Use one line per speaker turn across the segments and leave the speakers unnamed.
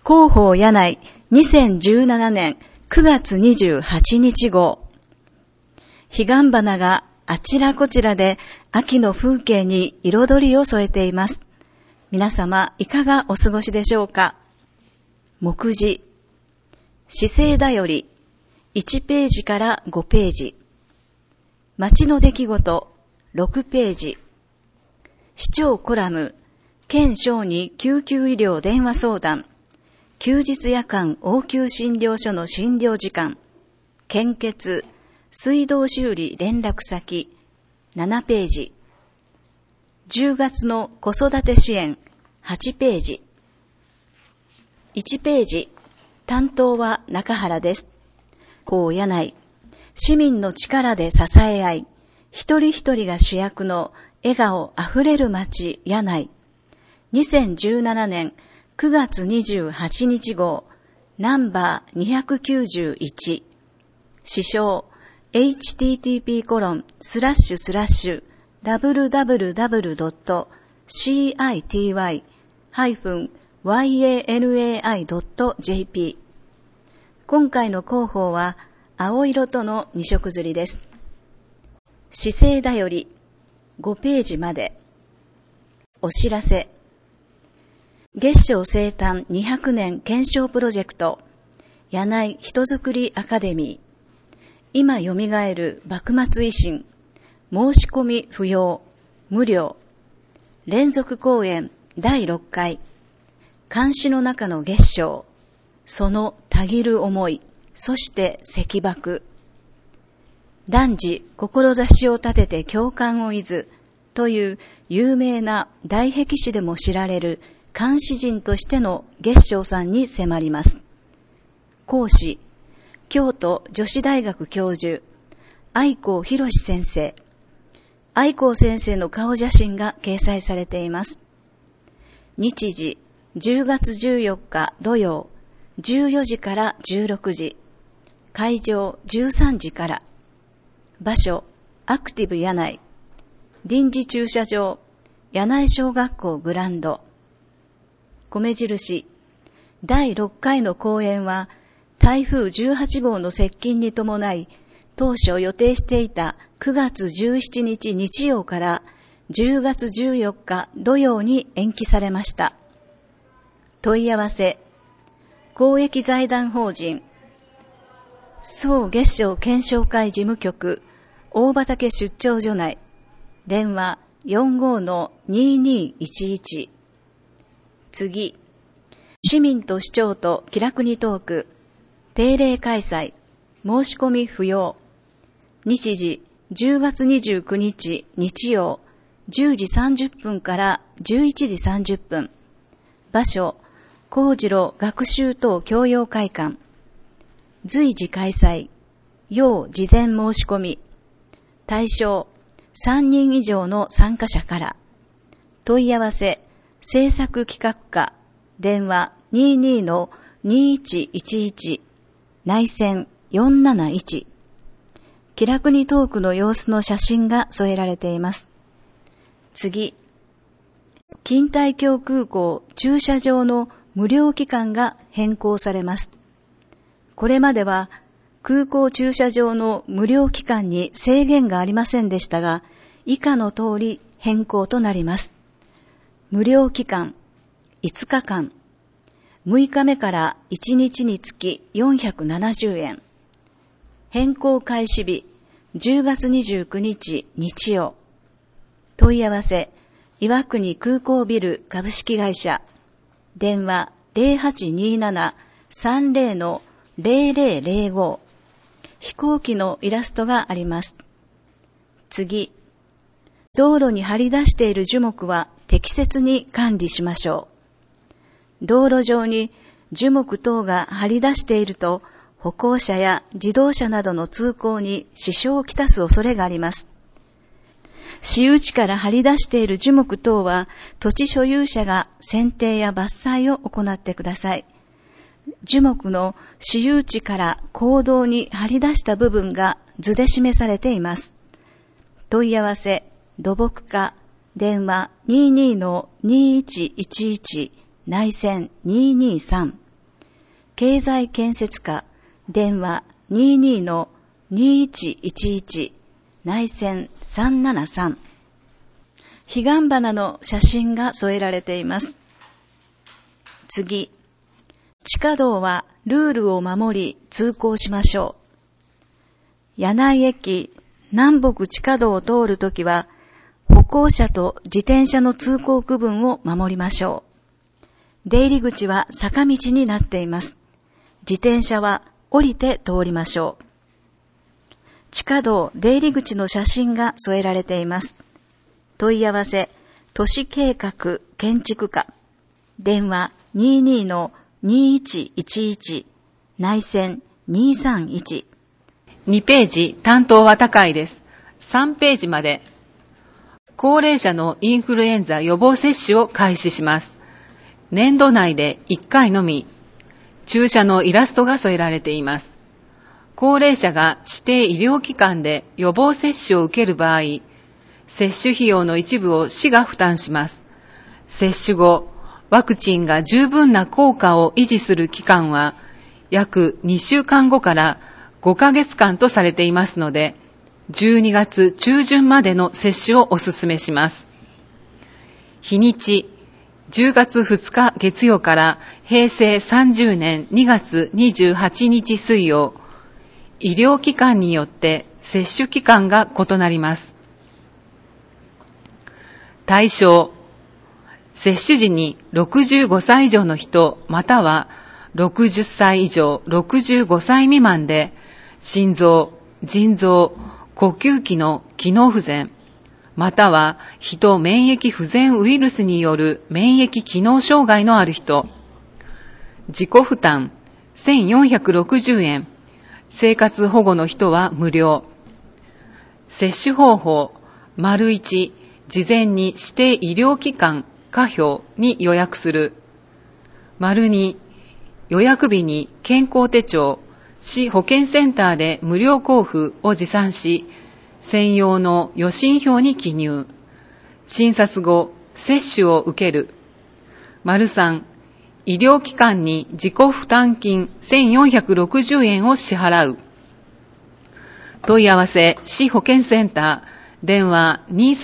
広報柳井2017年9月28日号。彼岸花があちらこちらで秋の風景に彩りを添えています。皆様いかがお過ごしでしょうか。目次、市政だより1ページから5ページ。街の出来事6ページ。市長コラム、県小児救急医療電話相談。休日夜間応急診療所の診療時間。献血、水道修理連絡先。7ページ。10月の子育て支援。8ページ。1ページ。担当は中原です。広報柳井。市民の力で支え合い、一人一人が主役の笑顔あふれる街柳井。2017年9月28日号、ナンバー291。支障、http://www.city-yanai.jp。今回の広報は青色との2色刷りです。市政だより5ページまで。お知らせ。月商生誕200年検証プロジェクト、柳井人づくりアカデミー。今よみがえる幕末維新。申し込み不要、無料。連続公演第6回。漢詩の中の月商。そのたぎる思い、そして石爆。男児、志を立てて共感をいずという有名な大壁詩でも知られる漢詩人としての月商さんに迫ります。講師、京都女子大学教授、愛子博先生。愛子先生の顔写真が掲載されています。日時、10月14日土曜、14時から16時。会場、13時から。場所、アクティブ柳井。臨時駐車場、柳井小学校グランド。米印、第6回の公演は、台風18号の接近に伴い、当初予定していた9月17日日曜から10月14日土曜に延期されました。問い合わせ、公益財団法人、総月商検証会事務局、大畑出張所内、電話 45-2211。次、市民と市長と気楽にトーク、定例開催、申し込み不要。日時、10月29日日曜、10時30分から11時30分。場所、幸次郎学習等教養会館。随時開催、要事前申し込み。対象、3人以上の参加者から。問い合わせ、制作企画課、電話 22-2111、内線471。気楽にトークの様子の写真が添えられています。次、錦帯橋空港駐車場の無料期間が変更されます。これまでは空港駐車場の無料期間に制限がありませんでしたが、以下の通り変更となります。無料期間5日間、6日目から1日につき470円。変更開始日、10月29日日曜。問い合わせ、岩国空港ビル株式会社。電話 0827-30-0005。飛行機のイラストがあります。次、道路に張り出している樹木は適切に管理しましょう。道路上に樹木等が張り出していると、歩行者や自動車などの通行に支障をきたす恐れがあります。私有地から張り出している樹木等は、土地所有者が剪定や伐採を行ってください。樹木の私有地から公道に張り出した部分が図で示されています。問い合わせ、土木課、電話 22-2111、内線223。 経済建設課電話 22-2111 内線373。彼岸花の写真が添えられています。次、地下道はルールを守り通行しましょう。柳井駅南北地下道を通るときは、歩行者と自転車の通行区分を守りましょう。出入り口は坂道になっています。自転車は降りて通りましょう。地下道出入り口の写真が添えられています。問い合わせ、都市計画建築課電話 22-2111 内線231。
2ページ担当は高いです。3ページまで。高齢者のインフルエンザ予防接種を開始します。年度内で1回のみ。注射のイラストが添えられています。高齢者が指定医療機関で予防接種を受ける場合、接種費用の一部を市が負担します。接種後、ワクチンが十分な効果を維持する期間は、約2週間後から5ヶ月間とされていますので、12月中旬までの接種をお勧めします。日にち、10月2日月曜から平成30年2月28日水曜、医療機関によって接種期間が異なります。対象、接種時に65歳以上の人または60歳以上65歳未満で心臓、腎臓、呼吸器の機能不全または人免疫不全ウイルスによる免疫機能障害のある人、自己負担1460円、生活保護の人は無料。接種方法、1、事前に指定医療機関可表に予約する。2、予約日に健康手帳、市保健センターで無料交付を持参し、専用の予診票に記入。診察後、接種を受ける。3、医療機関に自己負担金1460円を支払う。問い合わせ、市保健センター、電話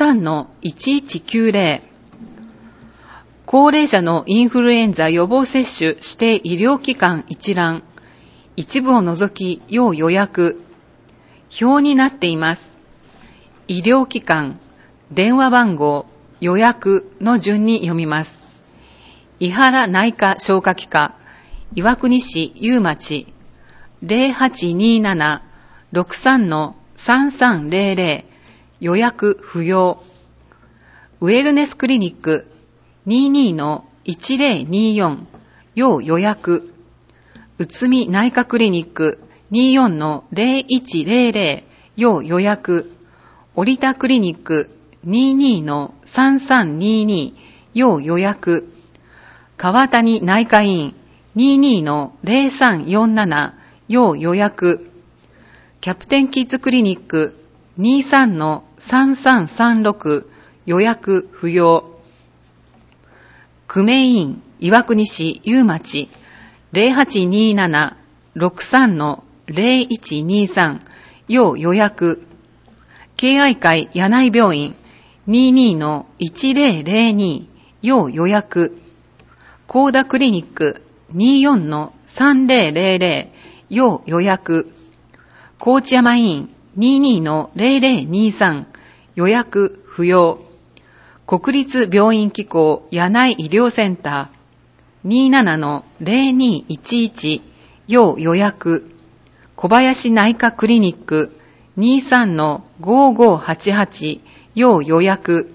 23-1190。高齢者のインフルエンザ予防接種指定医療機関一覧。一部を除き要予約。表になっています。医療機関、電話番号、予約の順に読みます。伊原内科消化器科、岩国市有町、0827-63-3300、予約不要。ウェルネスクリニック、22-1024、要予約。うつみ内科クリニック、24-0100、要予約。折田クリニック、22-3322、要予約。川谷内科医院、22-0347、要予約。キャプテンキッズクリニック、23-3336、予約不要。久米医院、岩国市有町、0827-63-0123、要予約。敬愛会柳井病院、22-1002、要予約。高田クリニック、24-3000、要予約。高知山医院、22-0023、予約不要。国立病院機構柳井医療センター、27-0211、要予約。小林内科クリニック、23-5588、要予約。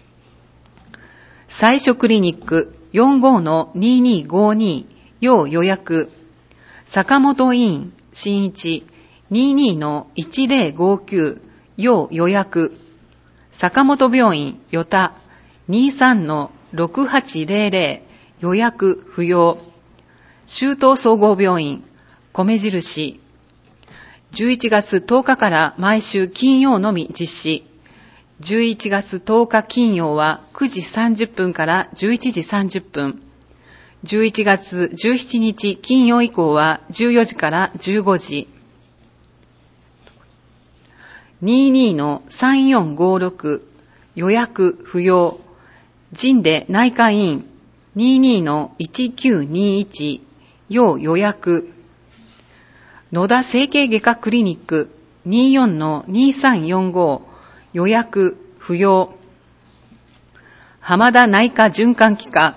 最初クリニック、45-2252、要予約。坂本医院、新一、22-1059、要予約。坂本病院、与田、23-6800、予約不要。周東総合病院、米印。11月10日から毎週金曜のみ実施。11月10日金曜は9時30分から11時30分。 11月17日金曜以降は14時から15時。22-3456 予約不要。神で内科医院 22-1921 要予約。野田整形外科クリニック 24-2345 予約不要。浜田内科循環器科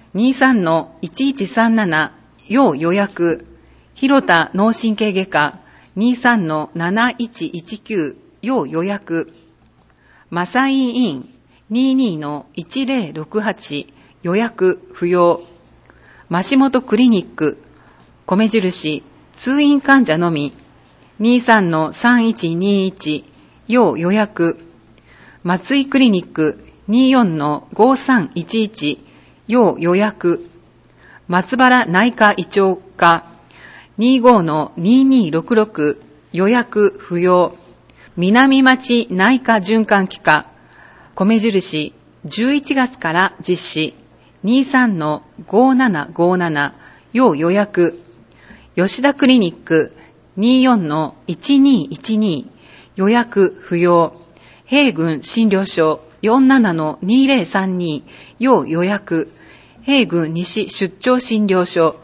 23-1137 要予約。広田脳神経外科 23-7119 要予約。マサイ医院 22-1068 予約不要。増本クリニック米印通院患者のみ 23-3121 要予約。松井クリニック 24-5311 要予約。松原内科胃腸科 25-2266 予約不要。南町内科循環器科米印11月から実施 23-5757 要予約。吉田クリニック 24-1212 予約不要。平郡診療所 47-2032 要予約。平郡西出張診療所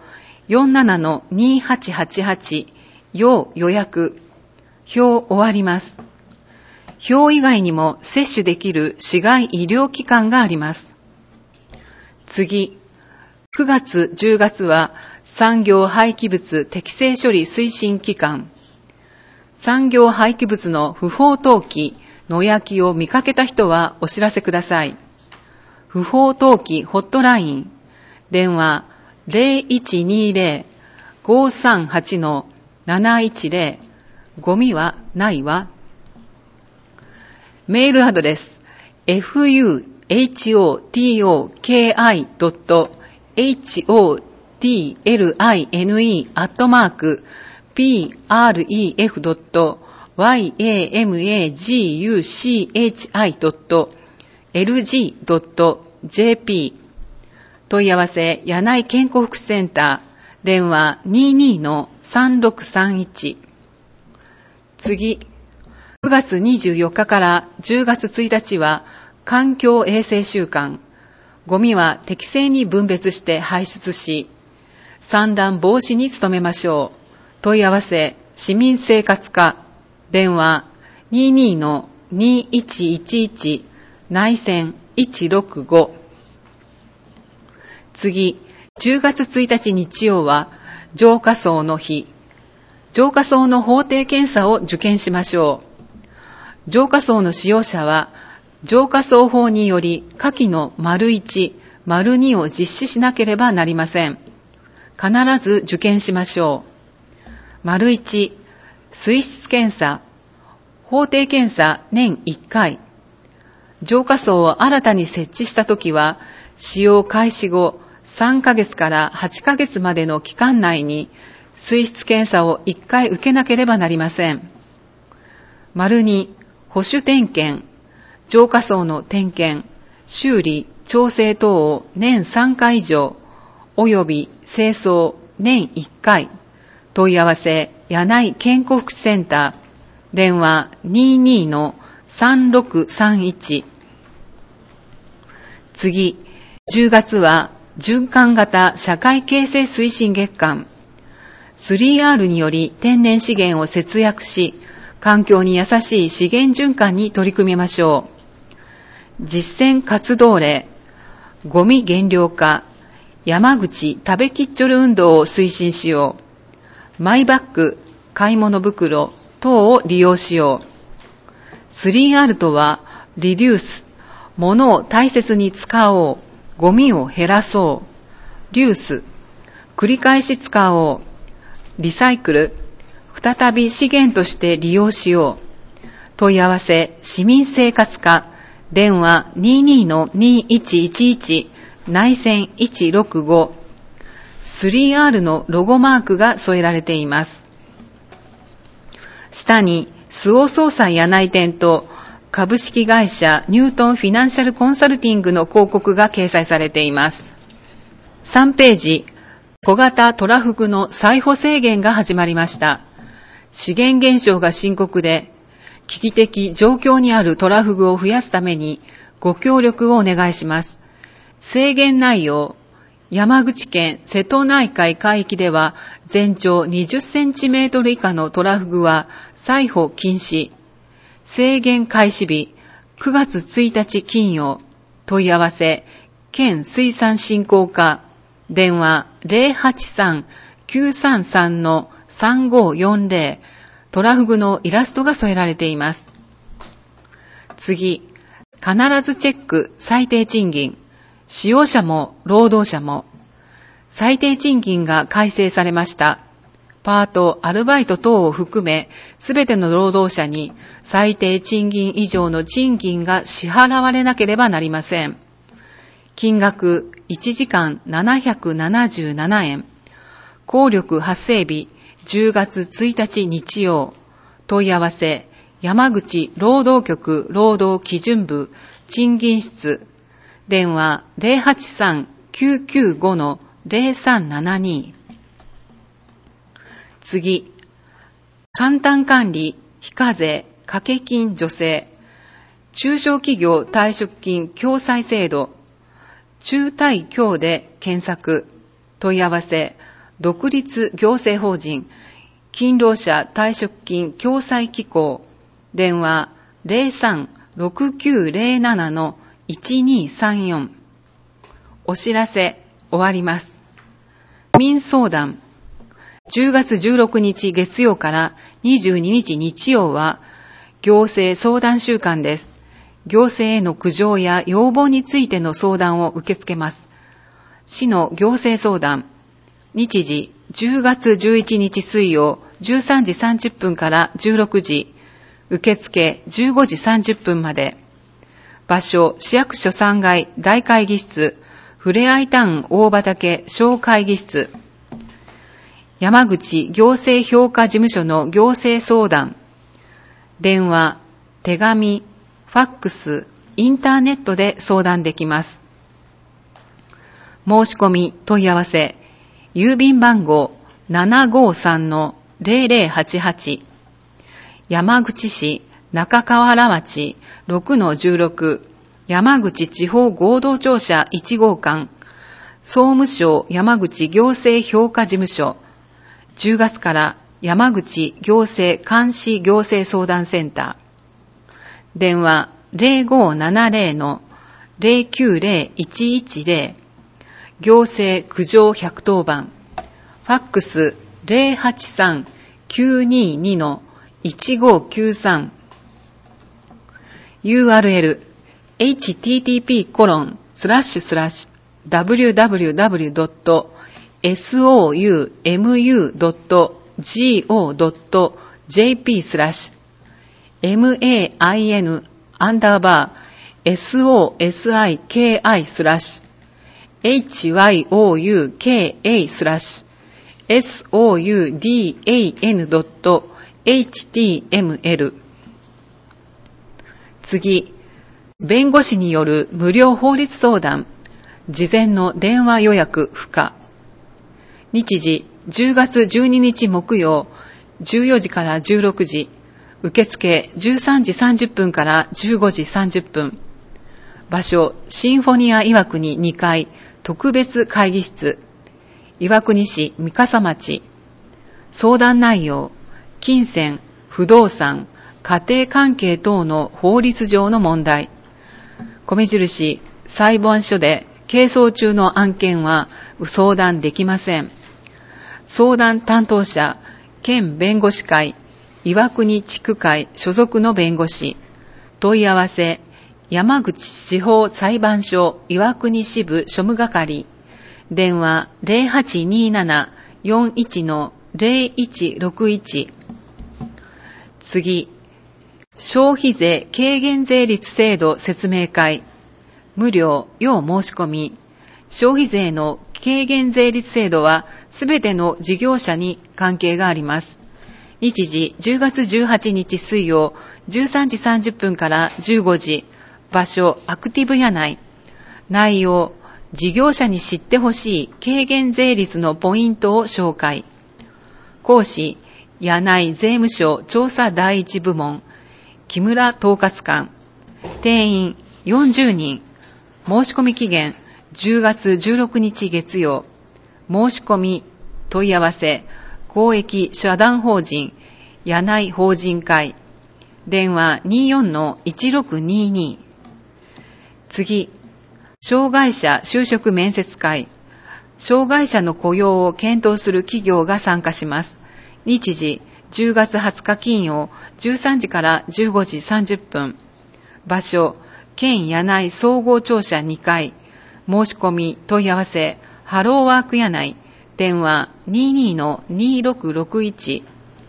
47-2888 要予約。表終わります。表以外にも接種できる市外医療機関があります。次、9月10月は産業廃棄物適正処理推進機関。産業廃棄物の不法投棄、野焼きを見かけた人はお知らせください。不法投棄ホットライン。電話 0120-538-710 ゴミはないわ。メールアドレス fuhotline.prefine@prefine.lg.jp 問い合わせ柳井健康福祉センター電話 22-3631。 次、9月24日から10月1日は環境衛生週間。ゴミは適正に分別して排出し、散乱防止に努めましょう。問い合わせ市民生活課電話 22-2111 内線165。次、10月1日日曜は浄化槽の日。浄化槽の法定検査を受検しましょう。浄化槽の使用者は浄化槽法により下記の丸1、丸2を実施しなければなりません。必ず受検しましょう。丸1、水質検査。法定検査年1回。浄化槽を新たに設置したときは、使用開始後3ヶ月から8ヶ月までの期間内に水質検査を1回受けなければなりません。丸2、保守点検。浄化槽の点検、修理、調整等を年3回以上、および清掃年1回。問い合わせ、柳井健康福祉センター、電話 22-3631。次、10月は循環型社会形成推進月間。3R により天然資源を節約し、環境に優しい資源循環に取り組みましょう。実践活動例、ゴミ減量化、山口食べきっちょる運動を推進しよう。マイバッグ、買い物袋等を利用しよう。3R とは、リデュース、物を大切に使おう。ゴミを減らそう。リュース、繰り返し使おう。リサイクル、再び資源として利用しよう。問い合わせ、市民生活課、電話 22-2111 内線165。3R のロゴマークが添えられています。下に、周防総裁柳井店と株式会社ニュートンフィナンシャルコンサルティングの広告が掲載されています。 3ページ、小型トラフグの採捕制限が始まりました。資源減少が深刻で、危機的状況にあるトラフグを増やすためにご協力をお願いします。制限内容、山口県瀬戸内海海域では全長20センチメートル以下のトラフグは採捕禁止。制限開始日、9月1日金曜。問い合わせ、県水産振興課、電話 083-933-3540、トラフグのイラストが添えられています。次、必ずチェック最低賃金。使用者も労働者も。最低賃金が改正されました。パート、アルバイト等を含め、すべての労働者に最低賃金以上の賃金が支払われなければなりません。金額1時間777円。効力発生日10月1日日曜。問い合わせ、山口労働局労働基準部賃金室。電話 083-995-0372。次、簡単管理、非課税、掛け金助成、中小企業退職金共済制度、中退協で検索、問い合わせ、独立行政法人、勤労者退職金共済機構、電話 03-6907-1234。お知らせ、終わります。民相談。10月16日月曜から22日日曜は行政相談週間です。行政への苦情や要望についての相談を受け付けます。市の行政相談。日時10月11日水曜13時30分から16時。受付15時30分まで。場所、市役所3階大会議室、ふれあいタウン大畑小会議室。山口行政評価事務所の行政相談。電話、手紙、ファックス、インターネットで相談できます。申し込み、問い合わせ、郵便番号 753-0088。山口市中河原町 6-16 山口地方合同庁舎1号館総務省山口行政評価事務所10月から山口行政監視行政相談センター電話 0570-090-110 行政苦情110番ファックス 083-922-1593 URL http://www.soudan.html 次、弁護士による無料法律相談、事前の電話予約不可。日時、10月12日木曜、14時から16時、受付13時30分から15時30分。場所、シンフォニア岩国2階、特別会議室、岩国市三笠町。相談内容、金銭、不動産、家庭関係等の法律上の問題。米印、裁判所で係争中の案件は相談できません。相談担当者、県弁護士会、岩国地区会所属の弁護士。問い合わせ、山口地方裁判所岩国支部庶務係。電話0827-41-0161。次、消費税軽減税率制度説明会。無料、要申し込み。消費税の軽減税率制度はすべての事業者に関係があります。日時10月18日水曜13時30分から15時。場所、アクティブ屋内。内容、 事業者に知ってほしい軽減税率のポイントを紹介。講師、柳井税務署調査第一部門、木村統括官。定員40人。申し込み期限10月16日月曜。申し込み、問い合わせ、公益社団法人、柳井法人会。電話 24-1622。次、障害者就職面接会。障害者の雇用を検討する企業が参加します。日時、10月20日金曜、13時から15時30分。場所、県柳井総合庁舎2階。申し込み、問い合わせ、ハローワーク柳井。電話 22-2661。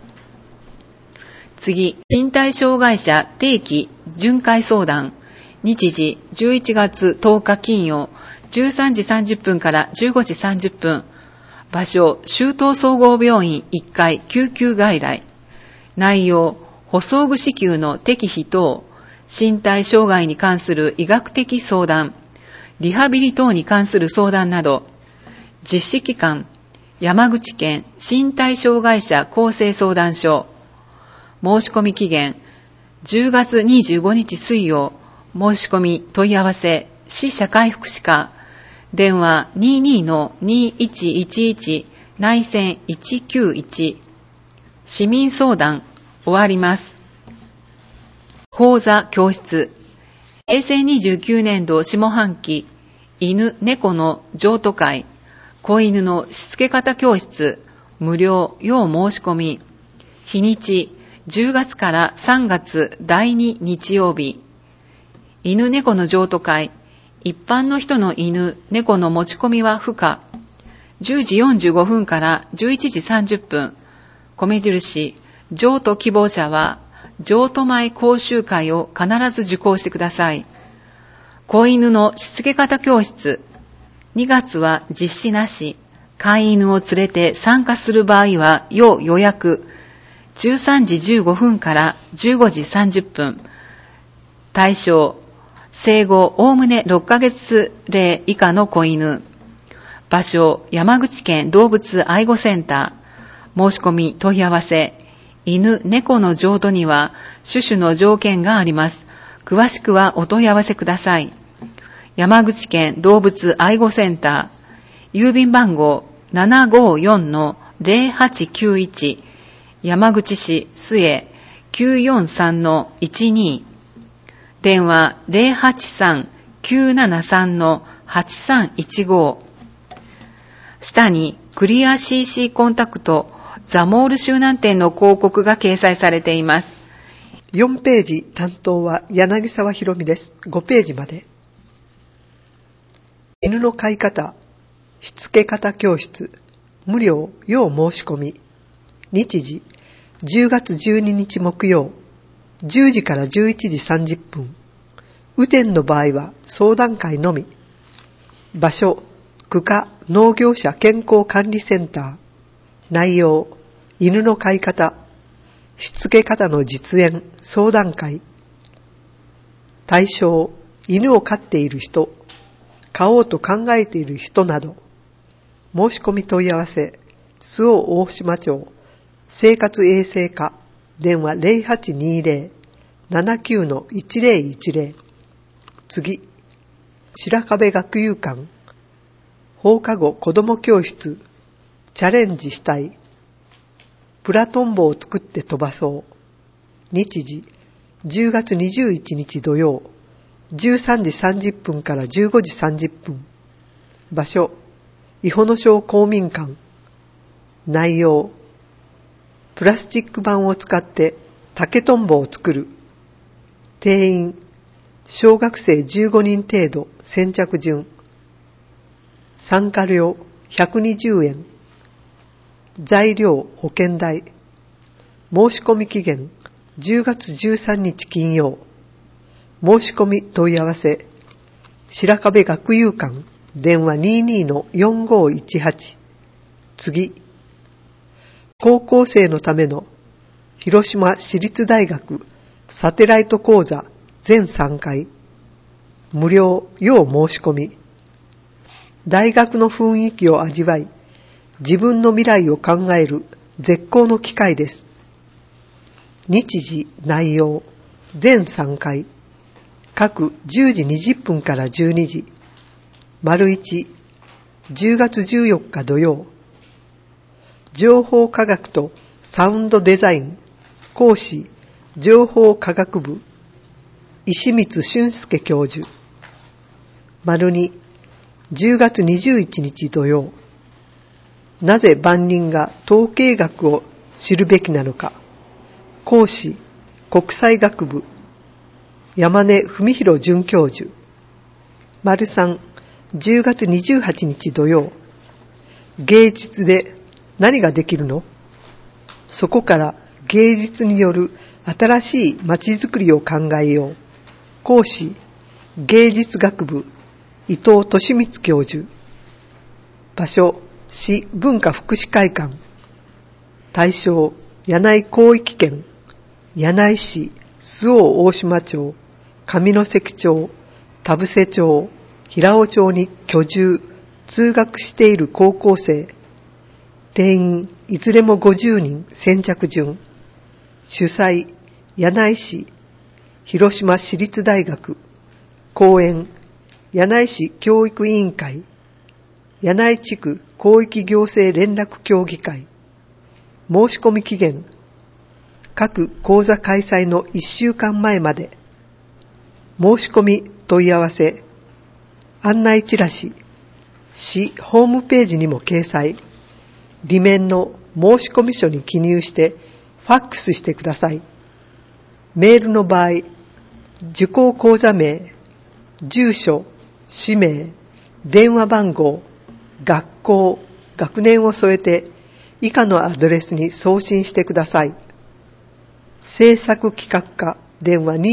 次、身体障害者定期巡回相談。日時、11月10日金曜、13時30分から15時30分。場所、周東総合病院1階救急外来。内容、補装具支給の適否等、身体障害に関する医学的相談、リハビリ等に関する相談など。実施機関、山口県身体障害者厚生相談所。申し込み期限、10月25日水曜。申し込み、問い合わせ、市社会福祉課。電話 22-2111 内線191。市民相談、終わります。講座教室。平成29年度下半期、犬猫の譲渡会。子犬のしつけ方教室、無料、要申し込み。日にち、10月から3月第2日曜日。犬猫の譲渡会。一般の人の犬猫の持ち込みは不可。10時45分から11時30分。米印、譲渡希望者は、譲渡前講習会を必ず受講してください。子犬のしつけ方教室。2月は実施なし。飼い犬を連れて参加する場合は要予約。13時15分から15時30分。対象、生後おおむね6ヶ月齢以下の子犬。場所、山口県動物愛護センター。申し込み、問い合わせ。犬、猫の譲渡には種々の条件があります。詳しくはお問い合わせください。山口県動物愛護センター。郵便番号 754-0891。山口市須江 943-12。電話 083-973-8315。下にクリア CC コンタクトザモール周南店の広告が掲載されています。
4ページ担当は柳沢ひろみです。5ページまで。犬の飼い方、しつけ方教室、無料、要申し込み。日時、10月12日木曜、10時から11時30分。雨天の場合は相談会のみ。場所、区下農業者健康管理センター。内容、犬の飼い方、しつけ方の実演、相談会。対象、犬を飼っている人、飼おうと考えている人など。申し込み問い合わせ、周防大島町、生活衛生課、電話 0820-79-1010。次、白壁学友館、放課後子ども教室、チャレンジしたい。プラトンボを作って飛ばそう。日時、10月21日土曜、13時30分から15時30分。場所、伊保野町公民館。内容、プラスチック板を使って竹とんぼを作る。定員、小学生15人程度、先着順。参加料120円。材料保険代。申し込み期限10月13日金曜。申し込み問い合わせ。白壁学友館、電話 22-4518。次、高校生のための広島市立大学サテライト講座全3回。無料、要申し込み。 大学の雰囲気を味わい、自分の未来を考える絶好の機会です。日時、内容、全3回、各10時20分から12時、丸1、10月14日土曜、情報科学とサウンドデザイン、講師、情報科学部、石光俊介教授。丸2、10月21日土曜、なぜ万人が統計学を知るべきなのか、講師、国際学部、山根文弘准教授。丸3、10月28日土曜、芸術で何ができるの？そこから芸術による新しいまちづくりを考えよう。講師、芸術学部、伊藤利光教授。場所、市文化福祉会館。対象、柳井広域圏、柳井市、周防大島町、上関町、田布施町、平尾町に居住、通学している高校生。定員、いずれも50人、先着順。主催、柳井市、広島市立大学。講演、柳井市教育委員会、柳井地区広域行政連絡協議会。申し込み期限、各講座開催の1週間前まで。申し込み問い合わせ、案内チラシ、市ホームページにも掲載。裏面の申し込み書に記入してファックスしてください。メールの場合、受講講座名、住所、氏名、電話番号、学校、学年を添えて以下のアドレスに送信してください。制作企画課、電話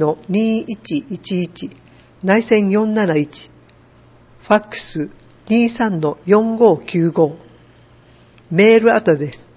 22-2111 内線471、ファックス 23-4595。メールアドレス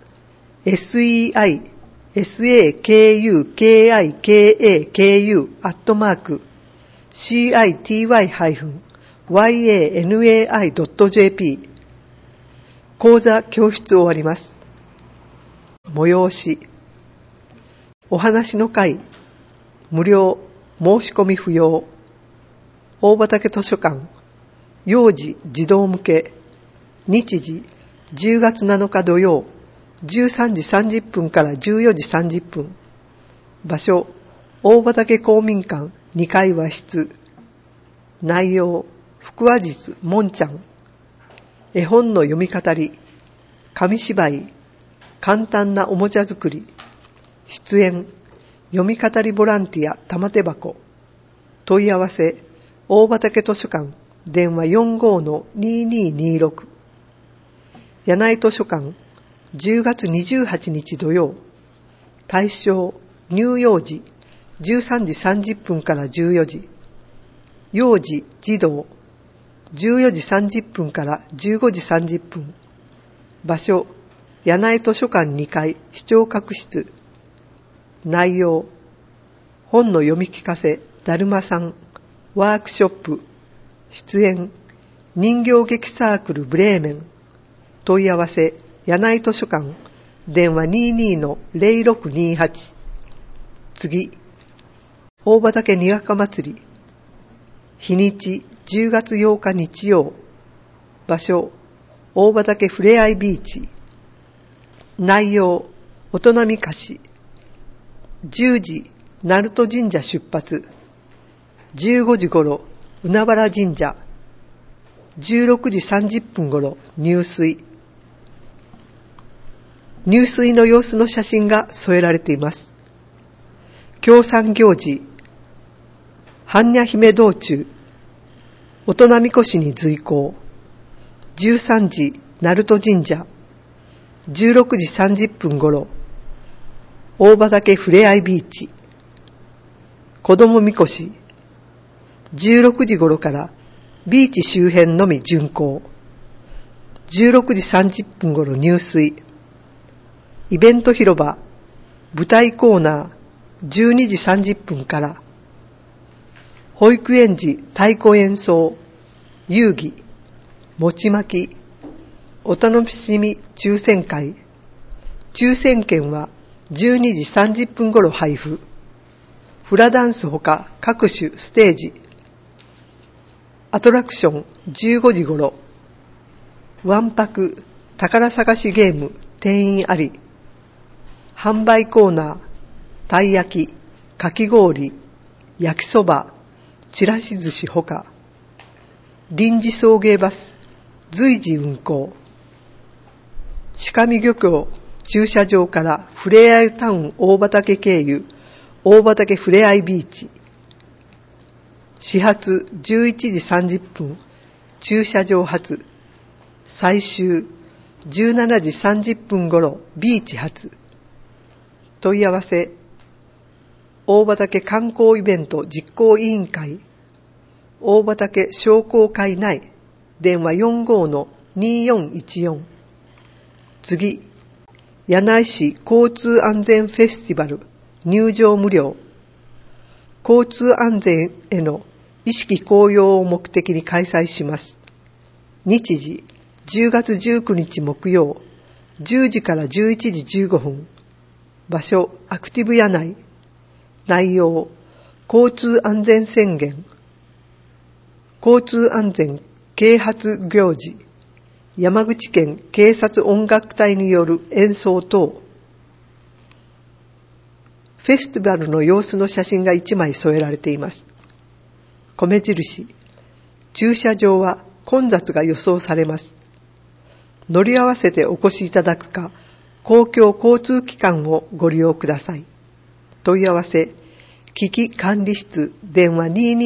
sei-kakukaku@city-yanai.jp。 講座教室終わります。催し、お話の会、無料、申し込み不要。大畑図書館、幼児児童向け。日時、10月7日土曜、13時30分から14時30分。場所、大畑公民館2階和室。内容、腹話術もんちゃん。絵本の読み語り、紙芝居、簡単なおもちゃ作り。出演、読み語りボランティア玉手箱。問い合わせ、大畑図書館、電話 45-2226。柳井図書館、10月28日土曜。対象、乳幼児、13時30分から14時。幼児、児童、14時30分から15時30分。場所、柳井図書館2階、視聴覚室。内容、本の読み聞かせ、だるまさん、ワークショップ。出演、人形劇サークルブレーメン。問い合わせ、柳井図書館、電話 22-0628。次、大畑にわか祭り。日にち、10月8日日曜。場所、大畑ふれあいビーチ。内容、大人みかし。10時、鳴門神社出発。15時頃、海原神社。16時30分頃、入水。入水の様子の写真が添えられています。協賛行事、般若姫道中、大人みこしに随行。13時、鳴門神社。16時30分頃、大畑ふれあいビーチ。子供みこし。16時頃からビーチ周辺のみ巡行。16時30分頃入水。イベント広場、舞台コーナー、12時30分から。保育園児太鼓演奏、遊戯。 餅巻き、お楽しみ抽選会。抽選券は12時30分頃配布。フラダンスほか各種ステージ。アトラクション15時頃。わんぱく宝探しゲーム定員あり。販売コーナー、たい焼き、かき氷、焼きそば、ちらし寿司ほか。臨時送迎バス、随時運行。鹿見漁協駐車場からふれあいタウン大畑経由、大畑ふれあいビーチ。始発11時30分、駐車場発。最終17時30分頃、ビーチ発。問い合わせ、大畑観光イベント実行委員会、大畑商工会内、電話45-2414。次、柳井市交通安全フェスティバル、入場無料。交通安全への意識高揚を目的に開催します。日時、10月19日木曜、10時から11時15分。場所、アクティブ柳井。内容、交通安全宣言。交通安全啓発行事。山口県警察音楽隊による演奏等。フェスティバルの様子の写真が1枚添えられています。米印、駐車場は混雑が予想されます。乗り合わせてお越しいただくか、公共交通機関をご利用ください。問い合わせ、危機管理室、電話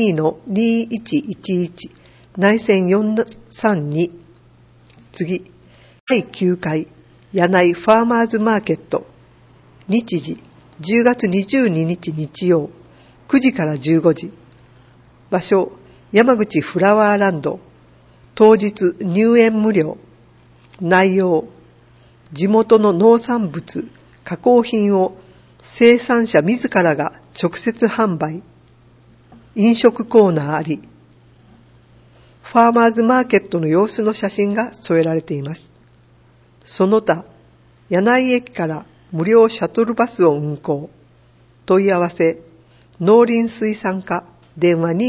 22-2111、内線432。次、第9回、柳井ファーマーズマーケット。日時、10月22日日曜、9時から15時。場所、山口フラワーランド。当日入園無料。内容、地元の農産物、加工品を生産者自らが直接販売。飲食コーナーあり。ファーマーズマーケットの様子の写真が添えられています。その他、柳井駅から無料シャトルバスを運行。問い合わせ、農林水産課、電話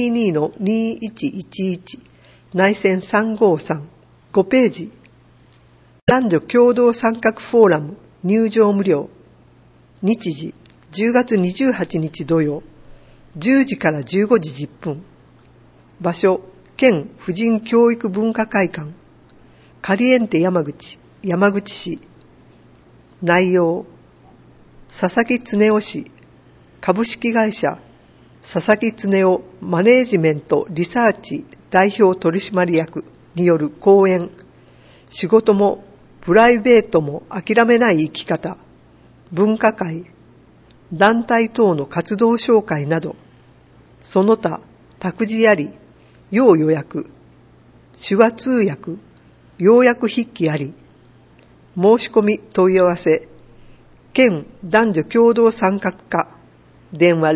22-2111、内線353、5ページ。男女共同参画フォーラム、入場無料。日時、10月28日土曜、10時から15時10分。場所、県婦人教育文化会館、カリエンテ山口、山口市。内容、佐々木恒夫氏、株式会社、佐々木恒夫マネージメントリサーチ代表取締役による講演、仕事もプライベートも諦めない生き方、文化会、団体等の活動紹介など、その他、託児あり、要予約、手話通訳、要約筆記あり、申し込み問い合わせ、県男女共同参画課、電話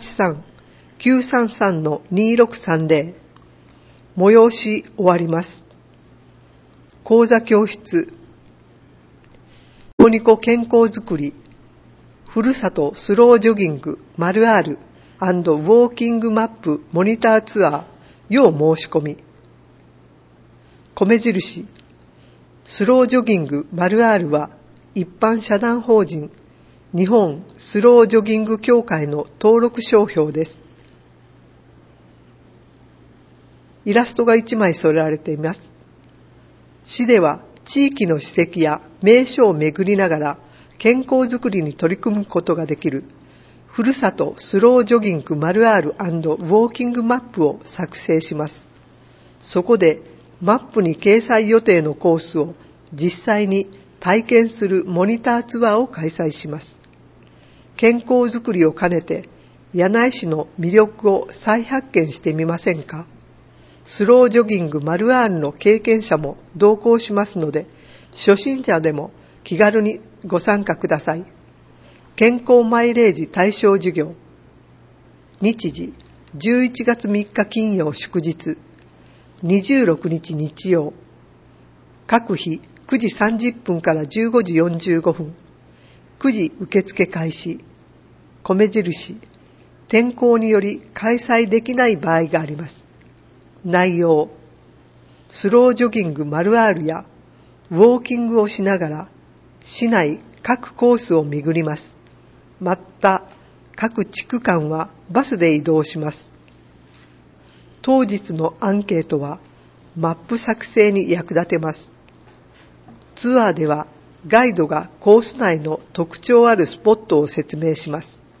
083-933-2630。催し終わります。講座教室、ニコニコ健康づくり、ふるさとスロージョギング丸 R& ウォーキングマップモニターツアー、要申し込み。米印、スロージョギング丸 R は一般社団法人日本スロージョギング協会の登録商標です。イラストが1枚添えられています。市では地域の史跡や名所を巡りながら健康づくりに取り組むことができるふるさとスロージョギング丸 R& ウォーキングマップを作成します。そこでマップに掲載予定のコースを実際に体験するモニターツアーを開催します。健康づくりを兼ねて柳井市の魅力を再発見してみませんか。スロージョギング丸 R の経験者も同行しますので、初心者でも気軽にご参加ください。健康マイレージ対象授業。日時、11月3日金曜祝日、26日日曜、 各日9時30分から15時45分、9時受付開始。米印、天候により開催できない場合があります。内容、スロージョギング丸 R やウォーキングをしながら市内各コースを巡ります。また各地区間はバスで移動します。当日のアンケートはマップ作成に役立てます。ツアーではガイドがコース内の特徴あるスポットを説明します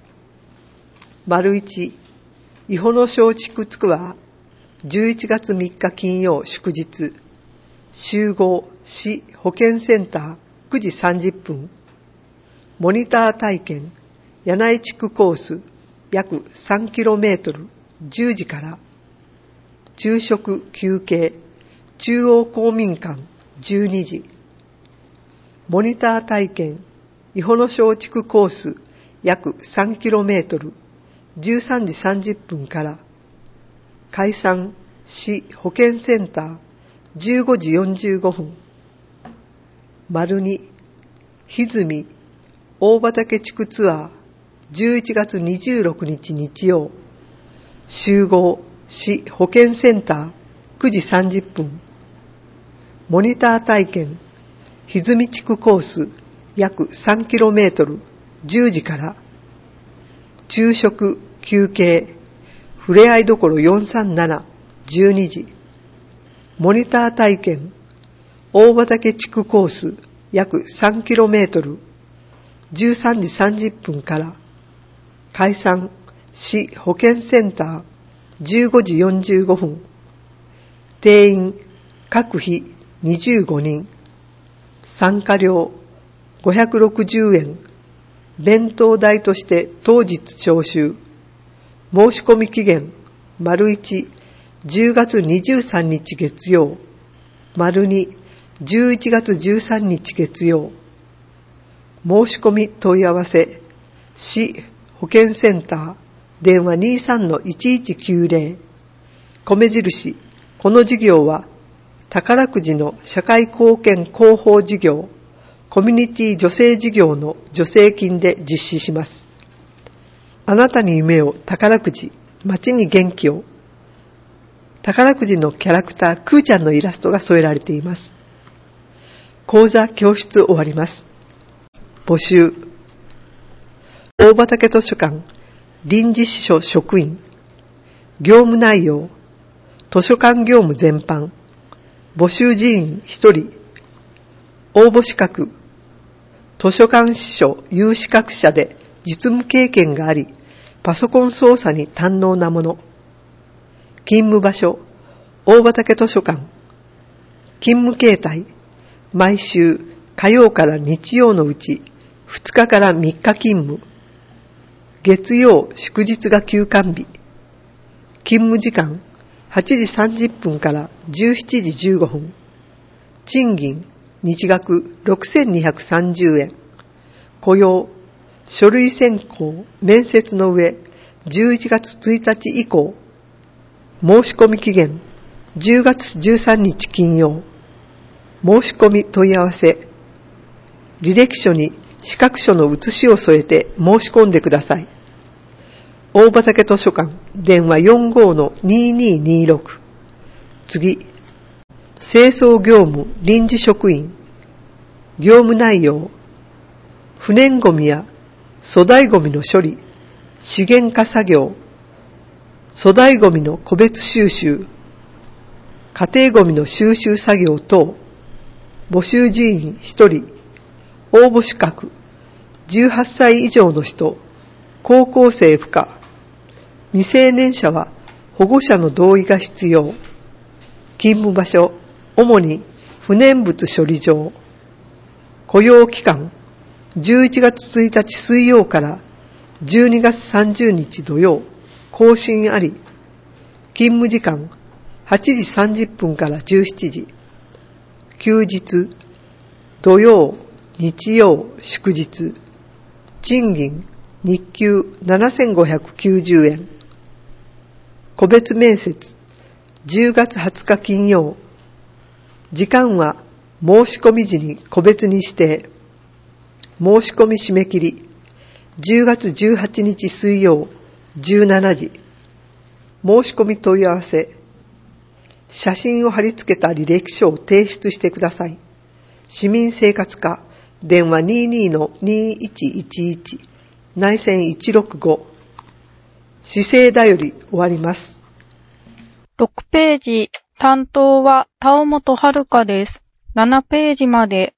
。1、伊保の松竹ツアー、11月3日金曜祝日、集合市保健センター9時30分、モニター体験、柳井地区コース約 3km、10時から、昼食休憩、中央公民館12時、モニター体験、伊保の松竹コース約 3km、13時30分から、解散市保健センター15時45分。2、歪み大畑地区ツアー11月26日日曜。集合市保健センター9時30分。モニター体験歪み地区コース約 3km、10時から、昼食休憩ふれあいどころ437、12時、モニター体験大畑地区コース約 3km、13時30分から、解散市保健センター15時45分。定員各日25人、参加料560円、弁当代として当日徴収。申し込み期限1、10月23日月曜、2、11月13日月曜。申し込み問い合わせ、市保健センター、電話 23-1190。米印、この事業は宝くじの社会貢献広報事業、コミュニティ助成事業の助成金で実施します。あなたに夢を宝くじ、街に元気を。宝くじのキャラクタークーちゃんのイラストが添えられています。講座教室終わります。募集。大畑図書館臨時司書職員。業務内容。図書館業務全般。募集人員1人。応募資格。図書館司書有資格者で実務経験があり、パソコン操作に堪能なもの。勤務場所、大畑図書館。勤務形態、毎週火曜から日曜のうち2日から3日勤務。月曜祝日が休館日。勤務時間、8時30分から17時15分。賃金、日額6230円。雇用、書類選考、面接の上、11月1日以降。申し込み期限、10月13日金曜。申し込み問い合わせ。履歴書に資格書の写しを添えて申し込んでください。大畑図書館、電話 45-2226。次、清掃業務臨時職員。業務内容。不燃ゴミや粗大ゴミの処理、資源化作業、粗大ゴミの個別収集、家庭ゴミの収集作業等。募集人員1人。応募資格、18歳以上の人、高校生不可。未成年者は保護者の同意が必要。勤務場所、主に不燃物処理場。雇用期間、11月1日水曜から12月30日土曜、更新あり。勤務時間、8時30分から17時。休日、土曜、日曜、祝日。賃金、日給7590円。個別面接、10月20日金曜。時間は申し込み時に個別に指定。申し込み締め切り10月18日水曜17時。申し込み問い合わせ。写真を貼り付けた履歴書を提出してください。市民生活課電話 22-2111 内線165。市政だより終わります。
6ページ担当は田尾本遥です。7ページまで